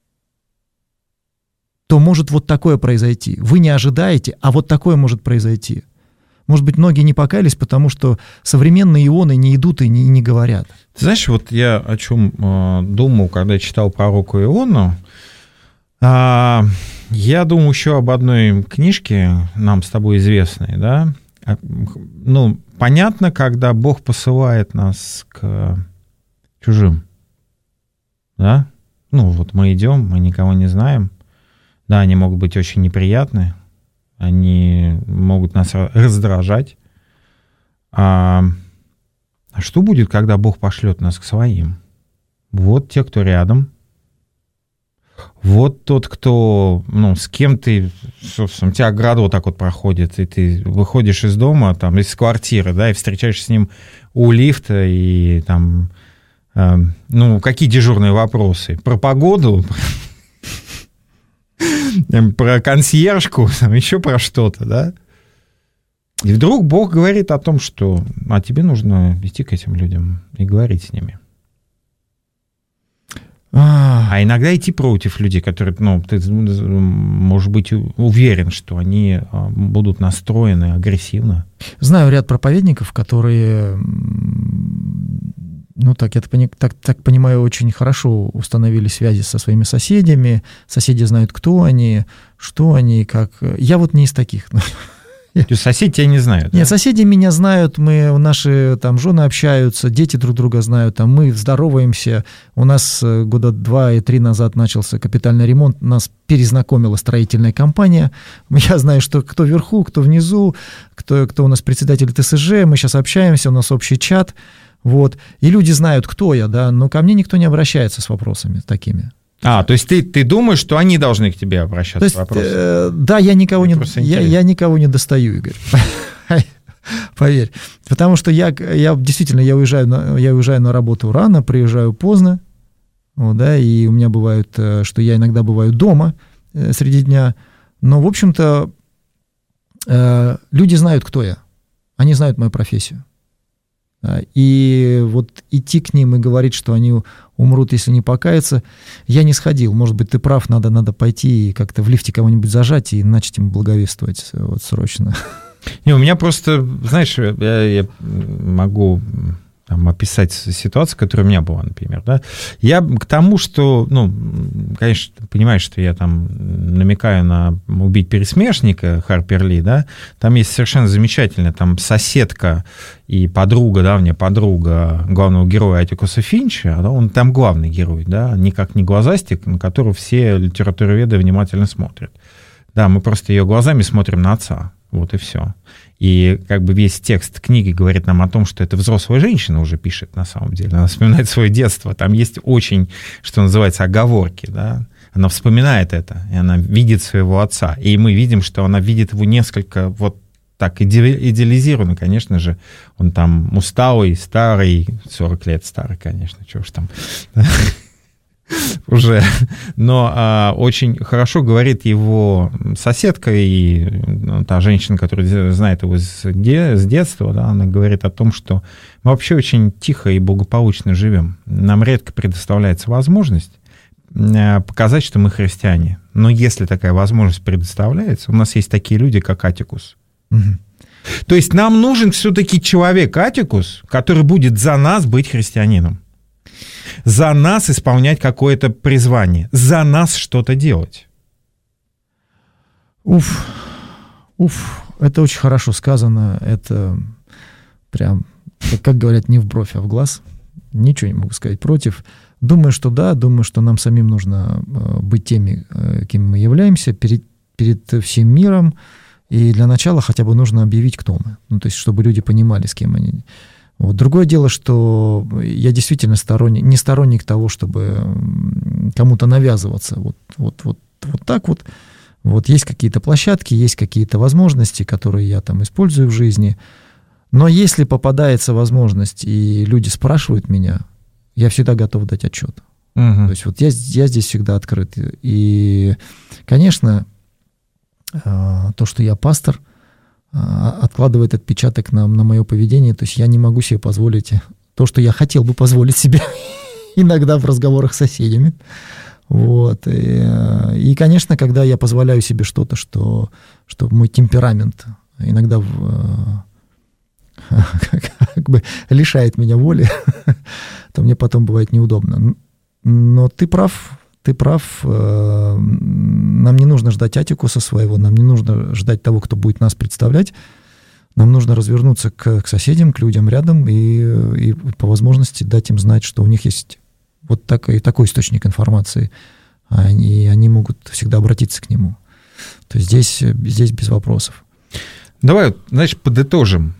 то может вот такое произойти. Вы не ожидаете, а вот такое может произойти. Может быть, многие не покаялись, потому что современные ионы не идут и не, не говорят. Ты знаешь, вот я о чем э, думал, когда читал пророка Иону. Э, я думал еще об одной книжке, нам с тобой известной, да. Ну, понятно, когда Бог посылает нас к чужим, да. Ну, вот мы идем, мы никого не знаем. Да, они могут быть очень неприятны. Они могут нас раздражать. А, а что будет, когда Бог пошлет нас к своим? Вот те, кто рядом. Вот тот, кто, ну, с кем ты, собственно, у тебя ограда вот так вот проходит, и ты выходишь из дома, там, из квартиры, да, и встречаешься с ним у лифта, и там, э, ну, какие дежурные вопросы? Про погоду? Про консьержку, еще про что-то, да? И вдруг Бог говорит о том, что а тебе нужно идти к этим людям и говорить с ними. А иногда идти против людей, которые, ну, ты, может быть, уверен, что они будут настроены агрессивно. Знаю ряд проповедников, которые, ну, так, я так, так понимаю, очень хорошо установили связи со своими соседями. Соседи знают, кто они, что они, как. Я вот не из таких. То есть соседи тебя не знают? Нет, да? Соседи меня знают, мы, наши там жены общаются, дети друг друга знают, там, мы здороваемся. У нас года два и три назад начался капитальный ремонт, нас перезнакомила строительная компания. Я знаю, что кто вверху, кто внизу, кто, кто у нас председатель ТСЖ, мы сейчас общаемся, у нас общий чат. Вот. И люди знают, кто я, да, но ко мне никто не обращается с вопросами такими. А, то есть ты, ты думаешь, что они должны к тебе обращаться то есть, с вопросами? Э, да, я никого, не, я, я никого не достаю, Игорь. Поверь. Потому что я, я действительно я уезжаю, на, я уезжаю на работу рано, приезжаю поздно, вот, да, и у меня бывает, что я иногда бываю дома э, среди дня. Но, в общем-то, э, люди знают, кто я. Они знают мою профессию. И вот идти к ним и говорить, что они умрут, если не покаяться, я не сходил. Может быть, ты прав, надо, надо пойти и как-то в лифте кого-нибудь зажать и начать им благовествовать вот срочно. Не, у меня просто, знаешь, я, я могу там описать ситуацию, которая у меня была, например, да. Я к тому, что, ну, конечно, ты понимаешь, что я там намекаю на «Убить пересмешника» Харпер Ли, да, там есть совершенно замечательная там соседка и подруга, давняя подруга главного героя Аттикуса Финча, да, он там главный герой, да, никак не глазастик, на которого все литературоведы внимательно смотрят. Да, мы просто ее глазами смотрим на отца, вот и все. И как бы весь текст книги говорит нам о том, что это взрослая женщина уже пишет на самом деле. Она вспоминает свое детство. Там есть очень, что называется, оговорки. Да? Она вспоминает это, и она видит своего отца. И мы видим, что она видит его несколько вот так идеализированно. Конечно же, он там усталый, старый, сорок лет старый, конечно, чего ж там... уже, но а, очень хорошо говорит его соседка и ну, та женщина, которая знает его с, де, с детства, да, она говорит о том, что мы вообще очень тихо и благополучно живем. Нам редко предоставляется возможность показать, что мы христиане. Но если такая возможность предоставляется, у нас есть такие люди, как Аттикус. Угу. То есть нам нужен все-таки человек Аттикус, который будет за нас быть христианином. За нас исполнять какое-то призвание, за нас что-то делать. Уф, уф, это очень хорошо сказано, это прям, как говорят, не в бровь, а в глаз. Ничего не могу сказать против. Думаю, что да, думаю, что нам самим нужно быть теми, кем мы являемся, перед, перед всем миром, и для начала хотя бы нужно объявить, кто мы, ну, то есть, чтобы люди понимали, с кем они... Вот. Другое дело, что я действительно сторонник, не сторонник того, чтобы кому-то навязываться. Вот, вот, вот, вот так вот. Вот есть какие-то площадки, есть какие-то возможности, которые я там использую в жизни. Но если попадается возможность, и люди спрашивают меня, Я всегда готов дать отчет. Угу. То есть вот я, я здесь всегда открыт. И, конечно, то, что я пастор, откладывает отпечаток на, на мое поведение. То есть я не могу себе позволить то, что я хотел бы позволить себе иногда в разговорах с соседями. Вот. И, и, конечно, когда я позволяю себе что-то, что, что мой темперамент иногда в, как бы лишает меня воли, то мне потом бывает неудобно. Но ты прав, ты прав. Нам не нужно ждать Атикуса своего, нам не нужно ждать того, кто будет нас представлять. Нам нужно развернуться к, к соседям, к людям рядом и, и по возможности дать им знать, что у них есть вот такой, такой источник информации, и они могут всегда обратиться к нему. То есть здесь, здесь без вопросов. Давай, значит, подытожим.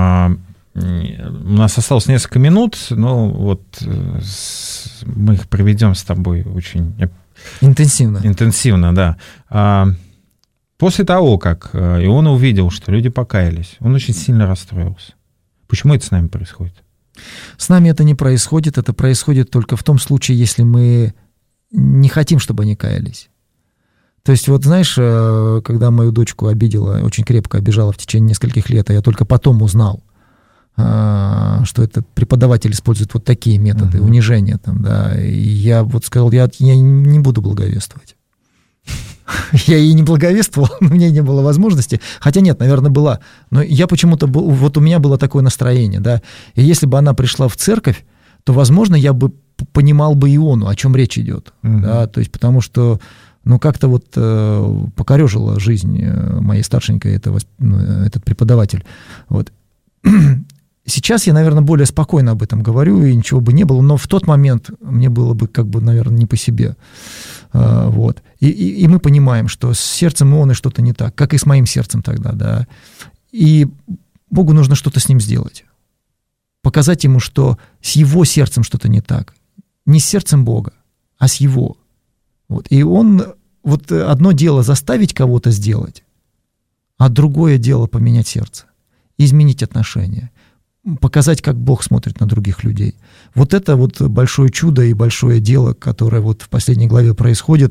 У нас осталось несколько минут, но вот мы их проведем с тобой очень интенсивно. Интенсивно, да. После того, как Иона увидел, что люди покаялись, он очень сильно расстроился. Почему это с нами происходит? С нами это не происходит. Это происходит только в том случае, если мы не хотим, чтобы они каялись. То есть вот знаешь, когда мою дочку обидела, очень крепко обижала в течение нескольких лет, а я только потом узнал, что этот преподаватель использует вот такие методы uh-huh. унижения, там, да, и я вот сказал, я, я не буду благовествовать. Я ей не благовествовал, у меня не было возможности, хотя нет, наверное, была, но я почему-то, вот у меня было такое настроение, да, и если бы она пришла в церковь, то, возможно, я бы понимал бы Иону, о чем речь идет, uh-huh. да, то есть потому что, ну, как-то вот э, покорежила жизнь моей старшенькой это, ну, этот преподаватель, вот. Сейчас я, наверное, более спокойно об этом говорю, и ничего бы не было, но в тот момент мне было бы, как бы, наверное, не по себе. А, вот. И, и, и мы понимаем, что с сердцем Ионы что-то не так, как и с моим сердцем тогда, да. И Богу нужно что-то с ним сделать. Показать ему, что с его сердцем что-то не так. Не с сердцем Бога, а с его. Вот. И он, вот одно дело заставить кого-то сделать, а другое дело поменять сердце, изменить отношения, показать, как Бог смотрит на других людей. Вот это вот большое чудо и большое дело, которое вот в последней главе происходит,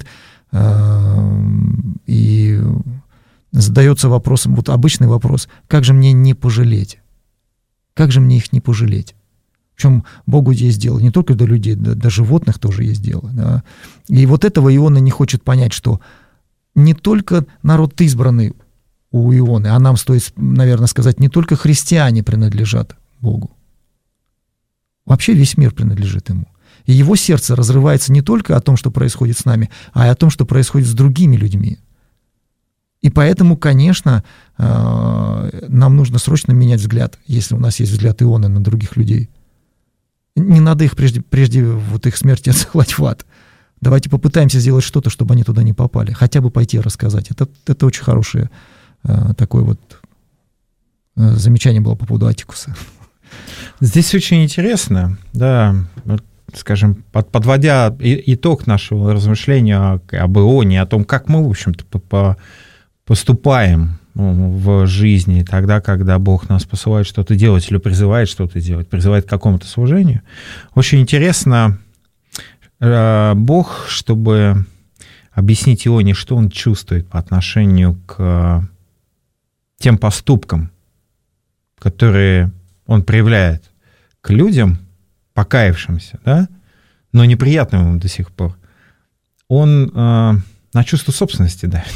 и задается вопросом, вот обычный вопрос, как же мне не пожалеть? Как же мне их не пожалеть? Причем Богу есть дело не только до людей, до, до животных тоже есть дело. Да? И вот этого Иона не хочет понять, что не только народ избранный у Ионы, а нам стоит, наверное, сказать, не только христиане принадлежат Богу. Вообще весь мир принадлежит Ему. И Его сердце разрывается не только о том, что происходит с нами, а и о том, что происходит с другими людьми. И поэтому, конечно, нам нужно срочно менять взгляд, если у нас есть взгляд Ионы на других людей. Не надо их прежде, прежде вот их смерти отсылать в ад. Давайте попытаемся сделать что-то, чтобы они туда не попали. Хотя бы пойти рассказать. Это, это очень хорошее такое вот замечание было по поводу Атикуса. Здесь очень интересно, да, скажем, под, подводя итог нашего размышления об Ионе, о том, как мы, в общем-то, по, поступаем в жизни тогда, когда Бог нас посылает что-то делать или призывает что-то делать, призывает к какому-то служению. Очень интересно, Бог, чтобы объяснить Ионе, что он чувствует по отношению к тем поступкам, которые он проявляет к людям, покаявшимся, да, но неприятным ему до сих пор, он э, на чувство собственности давит.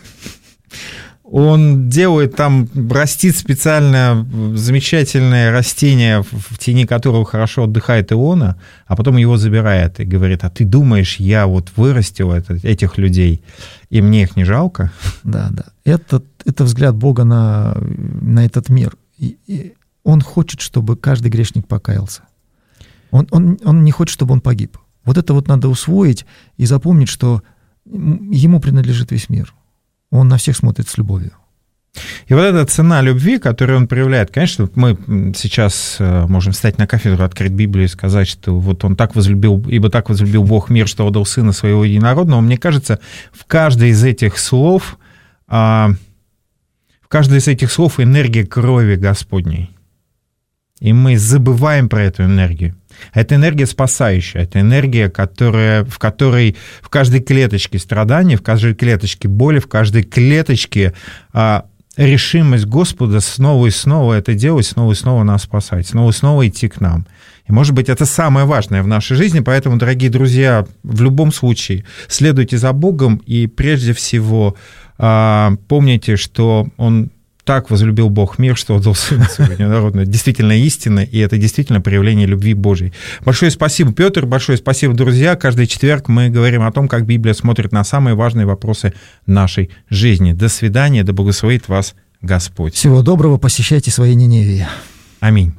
Он делает там, растит специально замечательное растение, в тени которого хорошо отдыхает Иона, а потом его забирает и говорит, а ты думаешь, я вот вырастил это, этих людей, и мне их не жалко? Да, да. Это, это взгляд Бога на, на этот мир. И, и он хочет, чтобы каждый грешник покаялся. Он, он, он не хочет, чтобы он погиб. Вот это вот надо усвоить и запомнить, что ему принадлежит весь мир. Он на всех смотрит с любовью. И вот эта цена любви, которую он проявляет, конечно, мы сейчас можем встать на кафедру, открыть Библию и сказать, что вот он так возлюбил, ибо так возлюбил Бог мир, что отдал Сына Своего Единородного. Мне кажется, в каждой из этих слов, в каждой из этих слов энергия крови Господней. И мы забываем про эту энергию. Это энергия спасающая, это энергия, которая, в которой в каждой клеточке страдания, в каждой клеточке боли, в каждой клеточке а, решимость Господа снова и снова это делать, снова и снова нас спасать, снова и снова идти к нам. И, может быть, это самое важное в нашей жизни, поэтому, дорогие друзья, в любом случае следуйте за Богом и прежде всего а, помните, что Он так возлюбил Бог мир, что отдал Сына Своего Единородного. Действительно истина, и это действительно проявление любви Божьей. Большое спасибо, Петр, большое спасибо, друзья. Каждый четверг мы говорим о том, как Библия смотрит на самые важные вопросы нашей жизни. До свидания, да благословит вас Господь. Всего доброго, посещайте свои Ниневии. Аминь.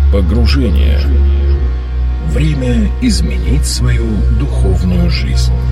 Погружение. Время изменить свою духовную жизнь.